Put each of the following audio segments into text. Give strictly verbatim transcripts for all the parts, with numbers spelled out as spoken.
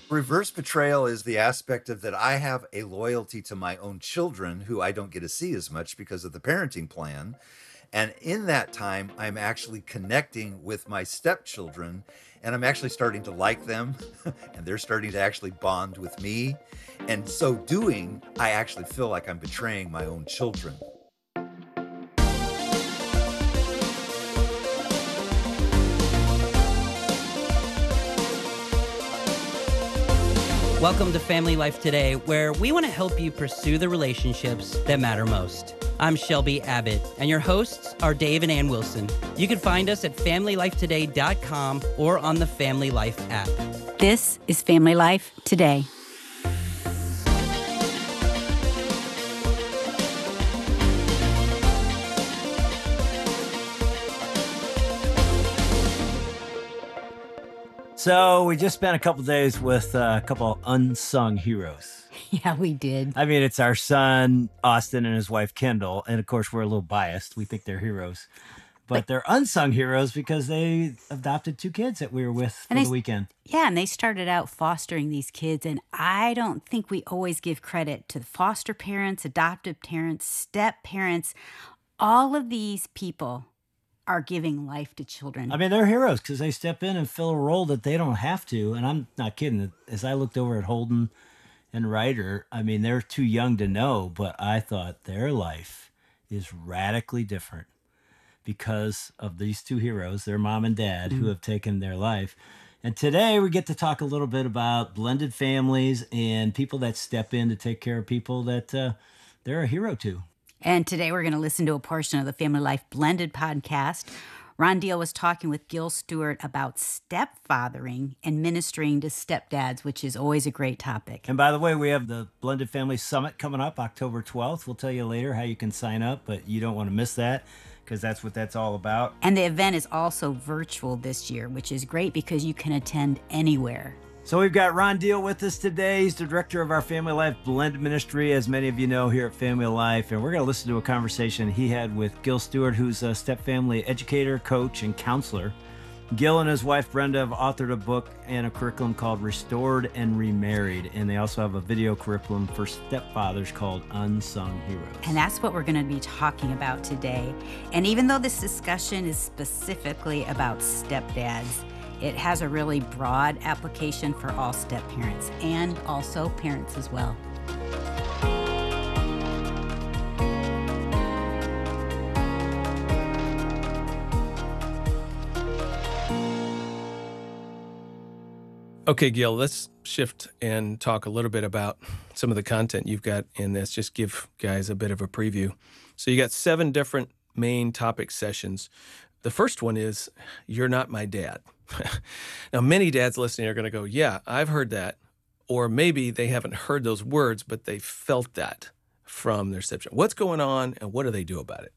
Reverse betrayal is the aspect of that I have a loyalty to my own children who I don't get to see as much because of the parenting plan. And in that time, I'm actually connecting with my stepchildren and I'm actually starting to like them and they're starting to actually bond with me. And so doing, I actually feel like I'm betraying my own children. Welcome to Family Life Today, where we want to help you pursue the relationships that matter most. I'm Shelby Abbott, and your hosts are Dave and Ann Wilson. You can find us at family life today dot com or on the Family Life app. This is Family Life Today. So we just spent a couple days with uh, a couple unsung heroes. Yeah, we did. I mean, it's our son, Austin, and his wife, Kendall. And of course, we're a little biased. We think they're heroes. But, but they're unsung heroes because they adopted two kids that we were with for they, the weekend. Yeah, and they started out fostering these kids. And I don't think we always give credit to the foster parents, adoptive parents, step parents. All of these people are giving life to children. I mean, they're heroes because they step in and fill a role that they don't have to. And I'm not kidding. As I looked over at Holden and Ryder, I mean, they're too young to know, but I thought their life is radically different because of these two heroes, their mom and dad, mm-hmm. who have taken their life. And today we get to talk a little bit about blended families and people that step in to take care of people that uh, they're a hero to. And today we're going to listen to a portion of the Family Life Blended podcast. Ron Deal was talking with Gil Stewart about stepfathering and ministering to stepdads, which is always a great topic. And by the way, we have the Blended Family Summit coming up October twelfth. We'll tell you later how you can sign up, but you don't want to miss that because that's what that's all about. And the event is also virtual this year, which is great because you can attend anywhere. So we've got Ron Deal with us today. He's the director of our Family Life Blended Ministry, as many of you know, here at Family Life. And we're going to listen to a conversation he had with Gil Stewart, who's a step-family educator, coach, and counselor. Gil and his wife, Brenda, have authored a book and a curriculum called Restored and Remarried. And they also have a video curriculum for stepfathers called Unsung Heroes. And that's what we're going to be talking about today. And even though this discussion is specifically about stepdads, it has a really broad application for all step parents and also parents as well. Okay, Gil, let's shift and talk a little bit about some of the content you've got in this. Just give guys a bit of a preview. So you got seven different main topic sessions. The first one is, "You're not my dad." Now, many dads listening are going to go, yeah, I've heard that. Or maybe they haven't heard those words, but they felt that from their stepchild. What's going on and what do they do about it?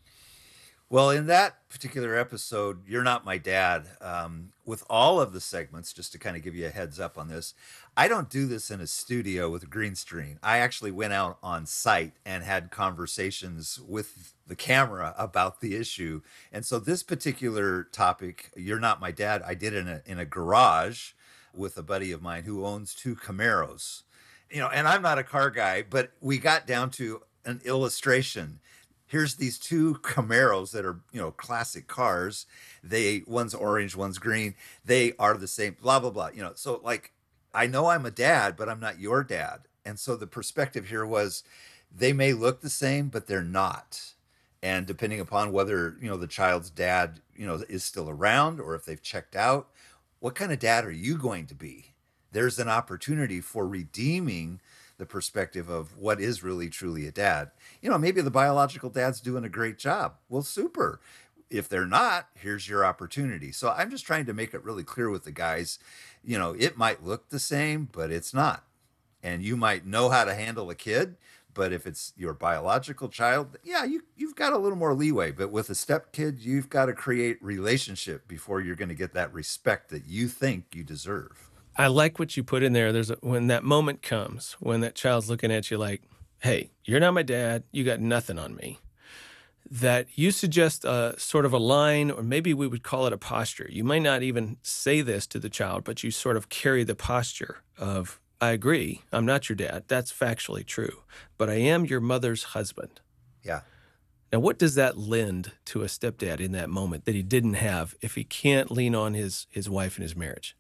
Well, in that particular episode, "You're Not My Dad," um, with all of the segments, just to kind of give you a heads up on this, I don't do this in a studio with a green screen. I actually went out on site and had conversations with the camera about the issue. And so this particular topic, "You're Not My Dad," I did in a in a garage with a buddy of mine who owns two Camaros. You know, and I'm not a car guy, but we got down to an illustration. Here's these two Camaros that are, you know, classic cars. They, one's orange, one's green. They are the same, blah, blah, blah. You know, so like, I know I'm a dad, but I'm not your dad. And so the perspective here was they may look the same, but they're not. And depending upon whether, you know, the child's dad, you know, is still around or if they've checked out, what kind of dad are you going to be? There's an opportunity for redeeming the perspective of what is really truly a dad. You know, maybe the biological dad's doing a great job. Well, super. If they're not, here's your opportunity. So I'm just trying to make it really clear with the guys, you know, it might look the same, but it's not. And you might know how to handle a kid, but if it's your biological child, yeah, you, you've got a little more leeway. But with a step kid, you've got to create relationship before you're going to get that respect that you think you deserve. I like what you put in there. There's a, when that moment comes, when that child's looking at you like, hey, you're not my dad, you got nothing on me. that you suggest a sort of a line, or maybe we would call it a posture. You might not even say this to the child, but you sort of carry the posture of, I agree, I'm not your dad. That's factually true, but I am your mother's husband. Yeah. Now, what does that lend to a stepdad in that moment that he didn't have if he can't lean on his, his wife in his marriage?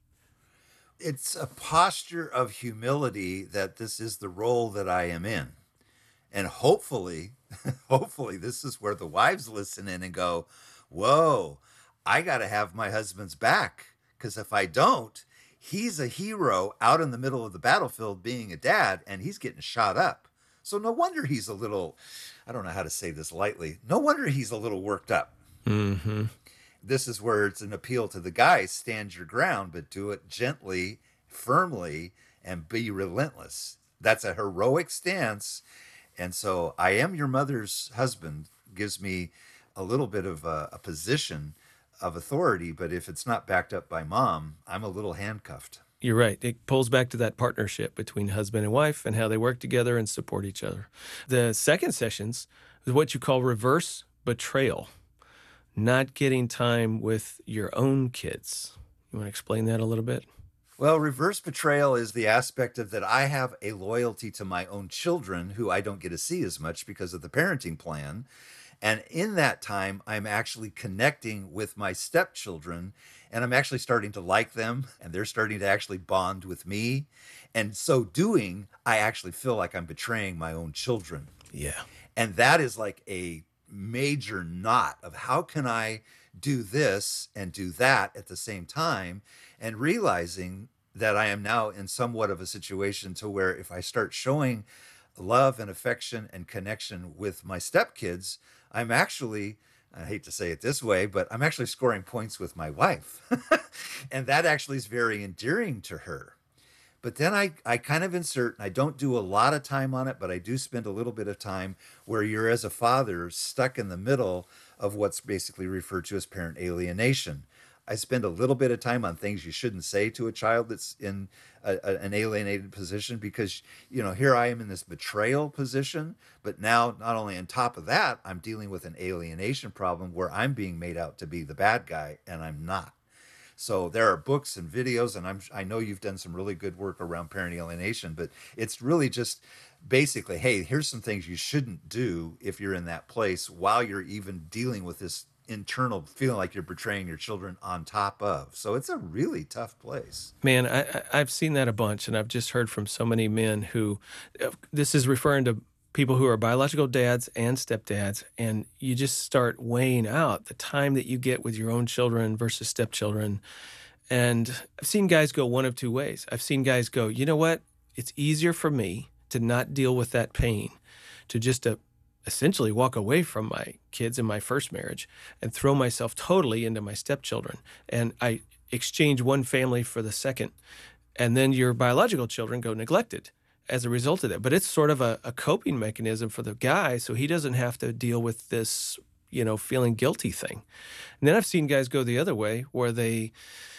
It's a posture of humility that this is the role that I am in. And hopefully, hopefully this is where the wives listen in and go, whoa, I got to have my husband's back. Because if I don't, he's a hero out in the middle of the battlefield being a dad, and he's getting shot up. So no wonder he's a little, I don't know how to say this lightly, no wonder he's a little worked up. Mm-hmm. This is where it's an appeal to the guys, stand your ground, but do it gently, firmly, and be relentless. That's a heroic stance. And so I am your mother's husband gives me a little bit of a, a position of authority, but if it's not backed up by mom, I'm a little handcuffed. You're right. It pulls back to that partnership between husband and wife and how they work together and support each other. The second sessions is what you call reverse betrayal, not getting time with your own kids. You want to explain that a little bit? Well, reverse betrayal is the aspect of that I have a loyalty to my own children who I don't get to see as much because of the parenting plan. And in that time, I'm actually connecting with my stepchildren, and I'm actually starting to like them, and they're starting to actually bond with me. And so doing, I actually feel like I'm betraying my own children. Yeah. And that is like a major knot of how can I do this and do that at the same time, and realizing that I am now in somewhat of a situation to where if I start showing love and affection and connection with my stepkids, I'm actually, I hate to say it this way, but I'm actually scoring points with my wife. And that actually is very endearing to her. But then I, I kind of insert, and I don't do a lot of time on it, but I do spend a little bit of time where you're, as a father, stuck in the middle of what's basically referred to as parent alienation. I spend a little bit of time on things you shouldn't say to a child that's in a, a, an alienated position, because, you know, here I am in this betrayal position, but now not only on top of that, I'm dealing with an alienation problem where I'm being made out to be the bad guy, and I'm not. So there are books and videos, and I'm, I know you've done some really good work around parent alienation, but it's really just basically, hey, here's some things you shouldn't do if you're in that place while you're even dealing with this internal feeling like you're betraying your children on top of. So it's a really tough place. Man, I, I- I've seen that a bunch, and I've just heard from so many men who, this is referring to people who are biological dads and stepdads, and you just start weighing out the time that you get with your own children versus stepchildren. And I've seen guys go one of two ways. I've seen guys go, you know what? It's easier for me to not deal with that pain, to just uh, essentially walk away from my kids in my first marriage and throw myself totally into my stepchildren. And I exchange one family for the second. And then your biological children go neglected as a result of that. But it's sort of a, a coping mechanism for the guy, so he doesn't have to deal with this, you know, feeling guilty thing. And then I've seen guys go the other way, where they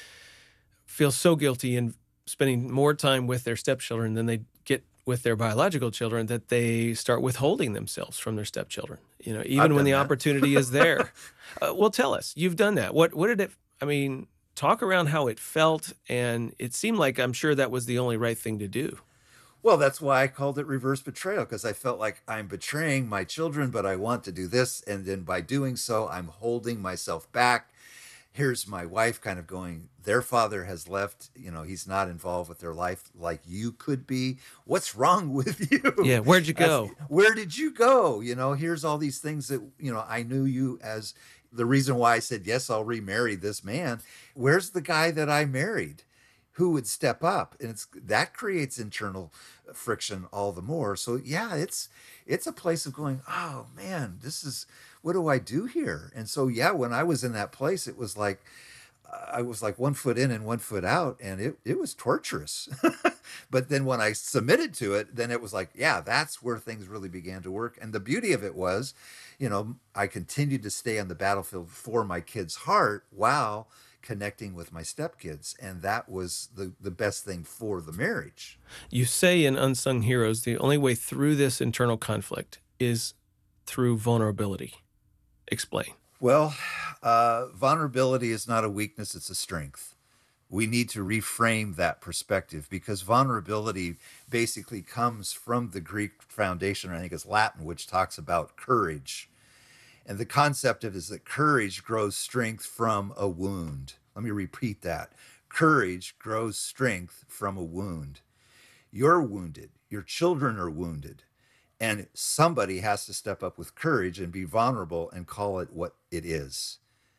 feel so guilty in spending more time with their stepchildren than they get with their biological children that they start withholding themselves from their stepchildren, you know, even I've when the done that. opportunity is there. Uh, well, tell us, you've done that. What, what did it, I mean, talk around how it felt. And it seemed like, I'm sure that was the only right thing to do. Well, that's why I called it reverse betrayal, because I felt like I'm betraying my children, but I want to do this. And then by doing so, I'm holding myself back. Here's my wife kind of going, their father has left, you know, he's not involved with their life like you could be. What's wrong with you? Yeah, where'd you go? That's- where did you go? You know, here's all these things that, you know, I knew you as the reason why I said, yes, I'll remarry this man. Where's the guy that I married? Who would step up? And it's that creates internal friction all the more. So yeah, it's it's a place of going, oh man, this is, what do I do here? And so yeah, when I was in that place, it was like I was like one foot in and one foot out, and it it was torturous. But then when I submitted to it, then it was like, yeah, that's where things really began to work. And the beauty of it was, you know, I continued to stay on the battlefield for my kid's heart while connecting with my stepkids, and that was the the best thing for the marriage. You say in Unsung Heroes, the only way through this internal conflict is through vulnerability. Explain. Well, uh, vulnerability is not a weakness, it's a strength. We need to reframe that perspective because vulnerability basically comes from the Greek foundation, or I think it's Latin, which talks about courage. And the concept of it is that courage grows strength from a wound. Let me repeat that. Courage grows strength from a wound. You're wounded. Your children are wounded. And somebody has to step up with courage and be vulnerable and call it what it is.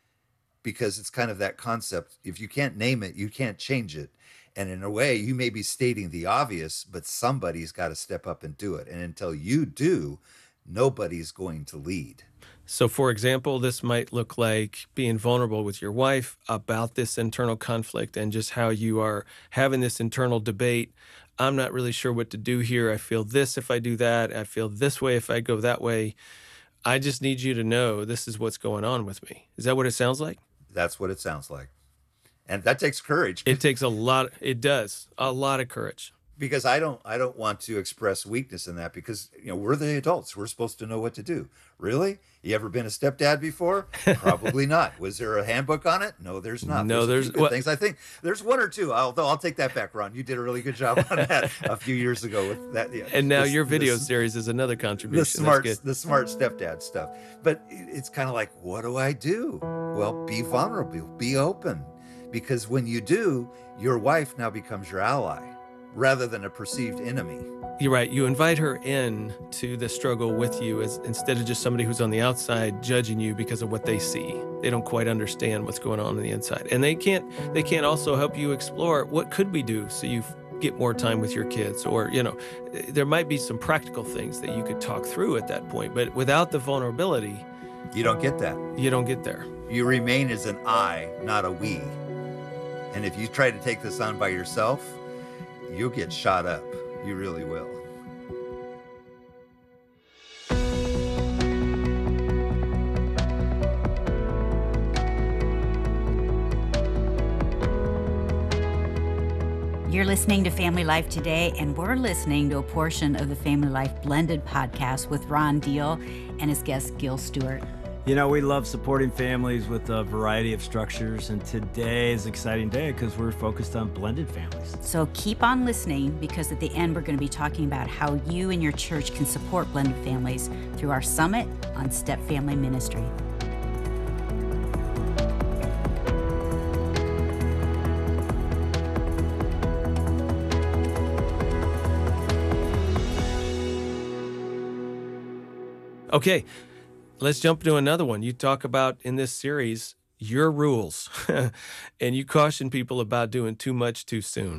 Because it's kind of that concept. If you can't name it, you can't change it. And in a way, you may be stating the obvious, but somebody's got to step up and do it. And until you do, nobody's going to lead. So, for example, this might look like being vulnerable with your wife about this internal conflict and just how you are having this internal debate. I'm not really sure what to do here. I feel this if I do that. I feel this way if I go that way. I just need you to know this is what's going on with me. Is that what it sounds like? That's what it sounds like. And that takes courage. It takes a lot. It does. A lot of courage. Because I don't I don't want to express weakness in that because, you know, we're the adults. We're supposed to know what to do. Really? You ever been a stepdad before? Probably not. Was there a handbook on it? No, there's not. No, there's, there's a few good things. I think there's one or two. Although I'll take that back, Ron. You did a really good job on that a few years ago with that. Yeah. And now This- your video this- series is another contribution. the smart That's good. the smart stepdad stuff. But it's kind of like, what do I do? Well, be vulnerable, be open. Because when you do, your wife now becomes your ally rather than a perceived enemy. You're right. You invite her in to the struggle with you as instead of just somebody who's on the outside judging you because of what they see. They don't quite understand what's going on on the inside. And they can't they can't also help you explore what could we do so you get more time with your kids, or, you know, there might be some practical things that you could talk through at that point. But without the vulnerability, You don't get that. you don't get there. You remain as an I, not a we. And if you try to take this on by yourself, you'll get shot up. You really will. You're listening to Family Life Today, and we're listening to a portion of the Family Life Blended podcast with Ron Deal and his guest, Gil Stewart. You know, we love supporting families with a variety of structures, and today is an exciting day because we're focused on blended families. So keep on listening, because at the end, we're going to be talking about how you and your church can support blended families through our summit on Step Family Ministry. Okay, let's jump to another one. You talk about in this series your rules, and you caution people about doing too much too soon.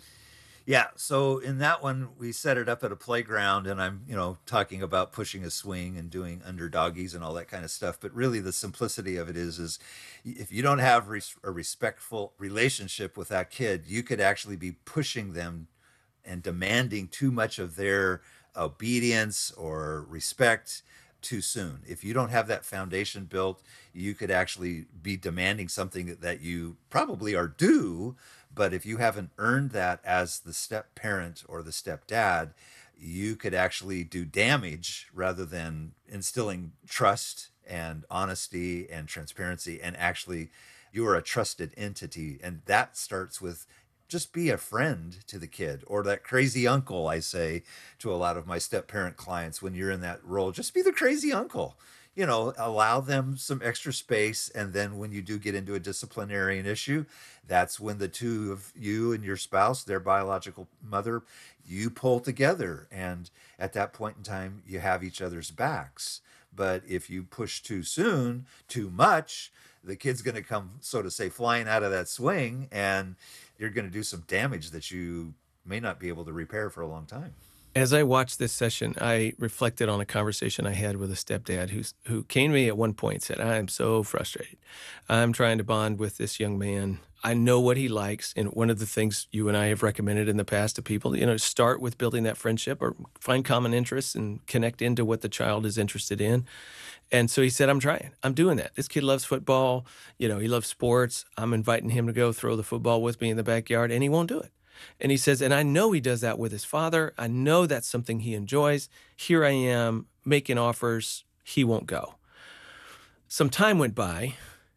Yeah, so in that one, we set it up at a playground, and I'm, you know, talking about pushing a swing and doing underdoggies and all that kind of stuff. But really, the simplicity of it is, is if you don't have res- a respectful relationship with that kid, you could actually be pushing them and demanding too much of their obedience or respect too soon. If you don't have that foundation built, you could actually be demanding something that you probably are due, but if you haven't earned that as the step parent or the step dad, you could actually do damage rather than instilling trust and honesty and transparency. And actually, you are a trusted entity. And that starts with just be a friend to the kid, or that crazy uncle, I say to a lot of my step parent clients when you're in that role. Just be the crazy uncle. You know, allow them some extra space. And then when you do get into a disciplinarian issue, that's when the two of you and your spouse, their biological mother, you pull together. And at that point in time, you have each other's backs. But if you push too soon, too much, the kid's going to come, so to say, flying out of that swing, and you're going to do some damage that you may not be able to repair for a long time. As I watched this session, I reflected on a conversation I had with a stepdad who's, who came to me at one point and said, I am so frustrated. I'm trying to bond with this young man. I know what he likes. And one of the things you and I have recommended in the past to people, you know, start with building that friendship or find common interests and connect into what the child is interested in. And so he said, I'm trying. I'm doing that. This kid loves football. You know, he loves sports. I'm inviting him to go throw the football with me in the backyard, and he won't do it. And he says, and I know he does that with his father. I know that's something he enjoys. Here I am making offers. He won't go. Some time went by.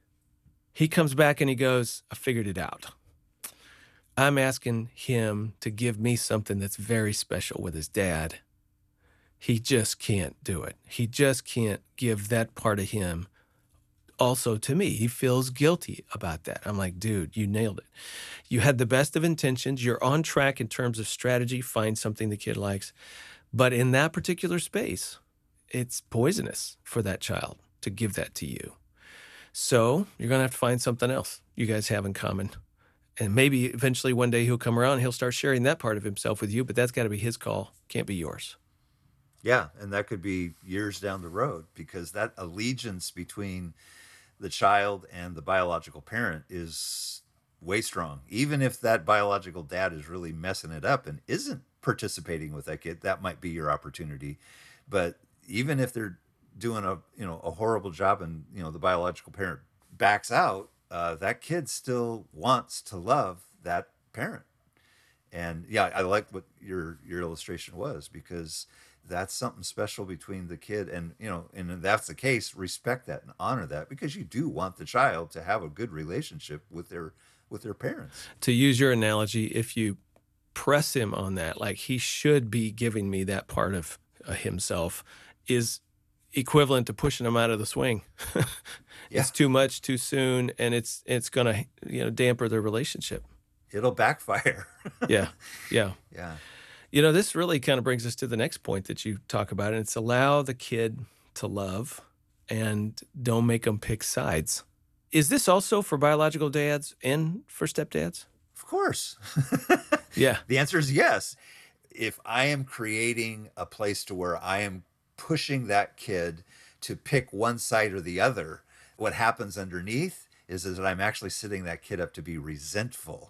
He comes back and he goes, I figured it out. I'm asking him to give me something that's very special with his dad. He just can't do it. He just can't give that part of him also to me. He feels guilty about that. I'm like, dude, you nailed it. You had the best of intentions. You're on track in terms of strategy. Find something the kid likes. But in that particular space, it's poisonous for that child to give that to you. So you're going to have to find something else you guys have in common. And maybe eventually one day he'll come around and he'll start sharing that part of himself with you, but that's got to be his call. Can't be yours. Yeah, and that could be years down the road, because that allegiance between the child and the biological parent is way strong. Even if that biological dad is really messing it up and isn't participating with that kid, that might be your opportunity. But even if they're doing a you know a horrible job and you know the biological parent backs out, uh, that kid still wants to love that parent. And yeah, I like what your your illustration was, because that's something special between the kid and, you know, and if that's the case, respect that and honor that, because you do want the child to have a good relationship with their with their parents. To use your analogy, if you press him on that, like he should be giving me that part of uh, himself, is equivalent to pushing him out of the swing. Yeah. It's too much too soon, and it's it's gonna you know damper their relationship. It'll backfire. Yeah, yeah. Yeah. You know, this really kind of brings us to the next point that you talk about, and it's allow the kid to love and don't make them pick sides. Is this also for biological dads and for stepdads? Of course. Yeah. The answer is yes. If I am creating a place to where I am pushing that kid to pick one side or the other, what happens underneath is, is that I'm actually setting that kid up to be resentful.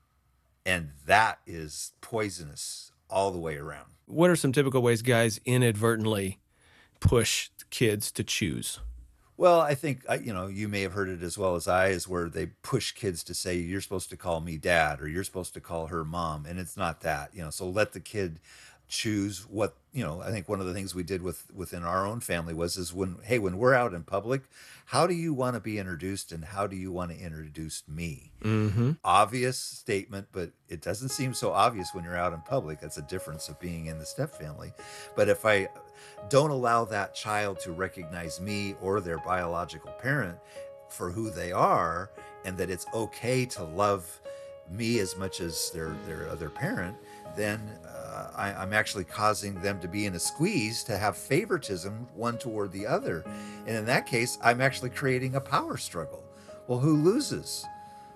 And that is poisonous all the way around. What are some typical ways guys inadvertently push kids to choose? Well, I think, you know, you may have heard it as well as I, is where they push kids to say, you're supposed to call me dad, or you're supposed to call her mom. And it's not that, you know, so let the kid choose what, you know, I think one of the things we did with within our own family was, is when, hey, when we're out in public, how do you want to be introduced and how do you want to introduce me? Mm-hmm. Obvious statement, but it doesn't seem so obvious when you're out in public. That's a difference of being in the step family. But if I don't allow that child to recognize me or their biological parent for who they are, and that it's okay to love me as much as their their other parent, then uh, I, I'm actually causing them to be in a squeeze to have favoritism one toward the other. And in that case, I'm actually creating a power struggle. Well, who loses?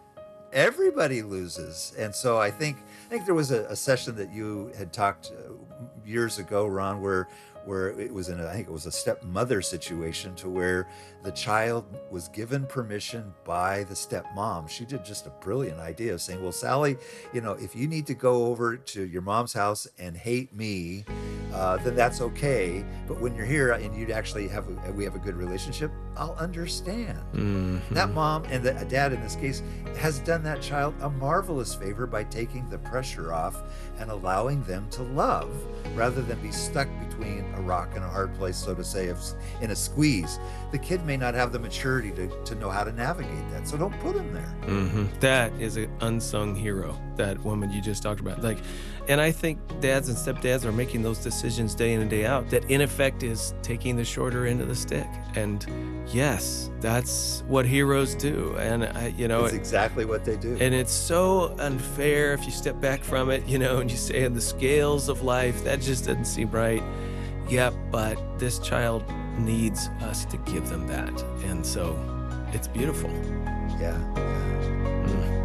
Everybody loses. And so I think I think there was a, a session that you had talked uh, years ago, Ron, where where it was in a, I think it was a stepmother situation, to where the child was given permission by the stepmom. She did just a brilliant idea of saying, well, Sally, you know, if you need to go over to your mom's house and hate me, uh, then that's okay. But when you're here and you'd actually have, a, we have a good relationship, I'll understand. Mm-hmm. That mom, and the dad in this case, has done that child a marvelous favor by taking the pressure off and allowing them to love, rather than be stuck between a rock and a hard place, so to say, of, in a squeeze. The kid may not have the maturity to, to know how to navigate that, so don't put him there. Mm-hmm. That is an unsung hero, that woman you just talked about. Like, and I think dads and stepdads are making those decisions day in and day out that in effect is taking the shorter end of the stick. And yes, that's what heroes do. And I, you know, That's it, exactly what they do. and it's so unfair if you step back from it, you know, and you say in the scales of life, that just doesn't seem right. Yep, but this child needs us to give them that. And so it's beautiful. yeah, yeah. Mm.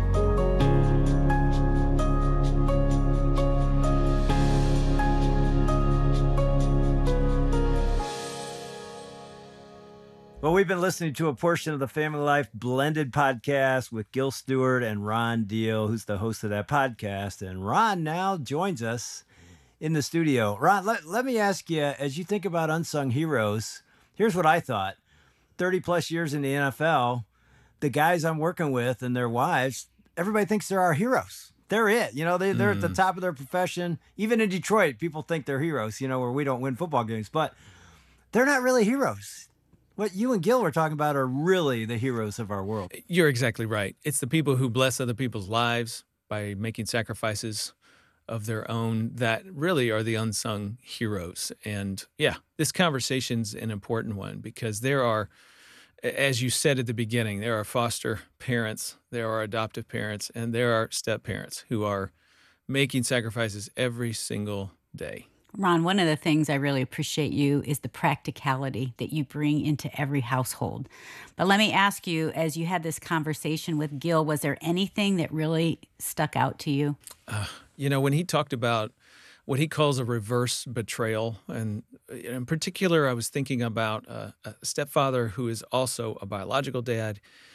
Well, we've been listening to a portion of the Family Life Blended podcast with Gil Stewart and Ron Deal, who's the host of that podcast. And Ron now joins us in the studio. Ron, let, let me ask you, as you think about unsung heroes, here's what I thought. thirty plus years in the N F L, the guys I'm working with and their wives, everybody thinks they're our heroes. They're it. You know, they, they're mm. at the top of their profession. Even in Detroit, people think they're heroes, you know, where we don't win football games. But they're not really heroes. What you and Gil were talking about are really the heroes of our world. You're exactly right. It's the people who bless other people's lives by making sacrifices of their own that really are the unsung heroes. And yeah, this conversation's an important one because there are, as you said at the beginning, there are foster parents, there are adoptive parents, and there are step parents who are making sacrifices every single day. Ron, one of the things I really appreciate you is the practicality that you bring into every household. But let me ask you, as you had this conversation with Gil, was there anything that really stuck out to you? Uh, you know, when he talked about what he calls a reverse betrayal, and in particular, I was thinking about a, a stepfather who is also a biological dad.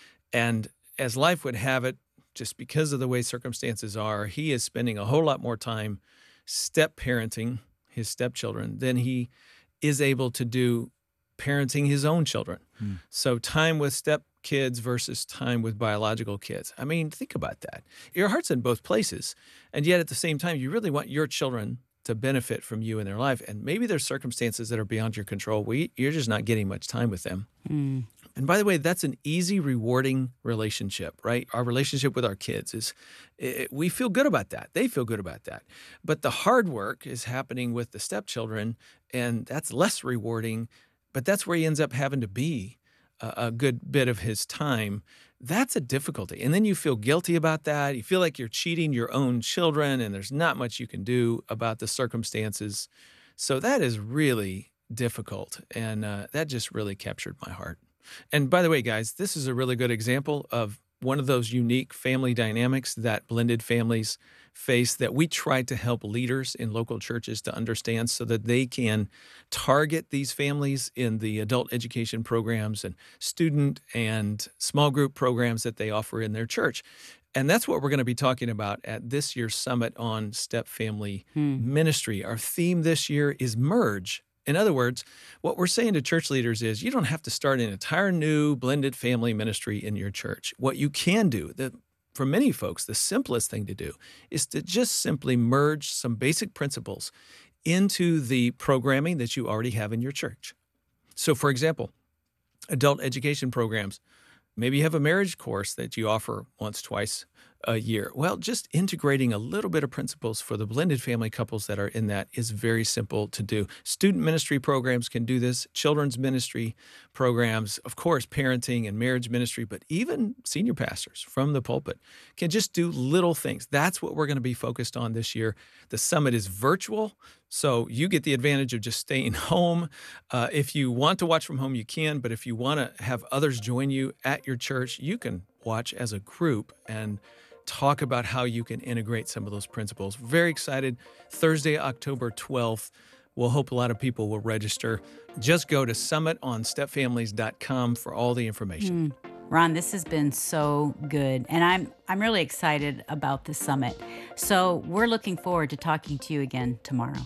And as life would have it, just because of the way circumstances are, he is spending a whole lot more time step-parenting his stepchildren than he is able to do parenting his own children. Hmm. So time with step kids versus time with biological kids. I mean, think about that. Your heart's in both places. And yet at the same time, you really want your children to benefit from you in their life. And maybe there's circumstances that are beyond your control where you're just not getting much time with them. Hmm. And by the way, that's an easy, rewarding relationship, right? Our relationship with our kids is, it, we feel good about that. They feel good about that. But the hard work is happening with the stepchildren, and that's less rewarding, but that's where he ends up having to be a, a good bit of his time. That's a difficulty. And then you feel guilty about that. You feel like you're cheating your own children, and there's not much you can do about the circumstances. So that is really difficult, and uh, that just really captured my heart. And by the way, guys, this is a really good example of one of those unique family dynamics that blended families face that we try to help leaders in local churches to understand so that they can target these families in the adult education programs and student and small group programs that they offer in their church. And that's what we're going to be talking about at this year's Summit on Step Family hmm. Ministry. Our theme this year is Merge. In other words, what we're saying to church leaders is you don't have to start an entire new blended family ministry in your church. What you can do, the, for many folks, the simplest thing to do is to just simply merge some basic principles into the programming that you already have in your church. So, for example, adult education programs. Maybe you have a marriage course that you offer once, twice a year. Well, just integrating a little bit of principles for the blended family couples that are in that is very simple to do. Student ministry programs can do this, children's ministry programs, of course, parenting and marriage ministry, but even senior pastors from the pulpit can just do little things. That's what we're going to be focused on this year. The summit is virtual, so you get the advantage of just staying home. Uh, if you want to watch from home, you can, but if you want to have others join you at your church, you can watch as a group and talk about how you can integrate some of those principles. Very excited. Thursday, October twelfth. We'll hope a lot of people will register. Just go to summit on step families dot com for all the information. Mm. Ron, this has been so good, and I'm I'm really excited about the summit. So we're looking forward to talking to you again tomorrow.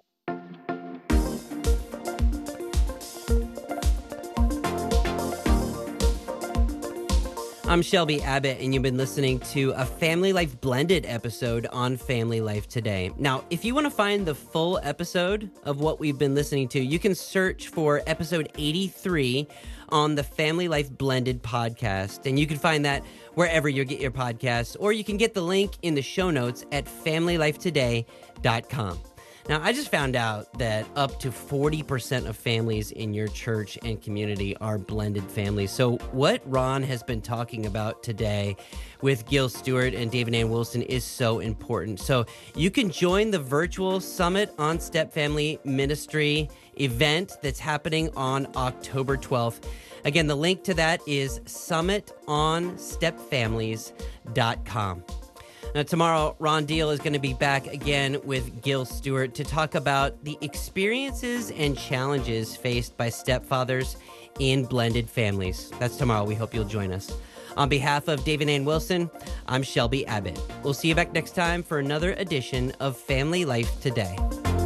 I'm Shelby Abbott, and you've been listening to a Family Life Blended episode on Family Life Today. Now, if you want to find the full episode of what we've been listening to, you can search for episode eighty-three on the Family Life Blended podcast, and you can find that wherever you get your podcasts, or you can get the link in the show notes at family life today dot com. Now, I just found out that up to forty percent of families in your church and community are blended families. So what Ron has been talking about today with Gil Stewart and David Ann Wilson is so important. So you can join the virtual Summit on Step Family Ministry event that's happening on October twelfth. Again, the link to that is summit on step families dot com. Now, tomorrow, Ron Deal is going to be back again with Gil Stewart to talk about the experiences and challenges faced by stepfathers in blended families. That's tomorrow. We hope you'll join us. On behalf of David Ann Wilson, I'm Shelby Abbott. We'll see you back next time for another edition of Family Life Today.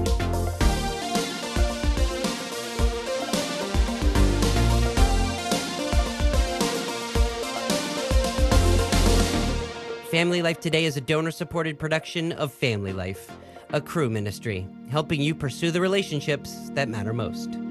Family Life Today is a donor-supported production of Family Life, a Cru ministry, helping you pursue the relationships that matter most.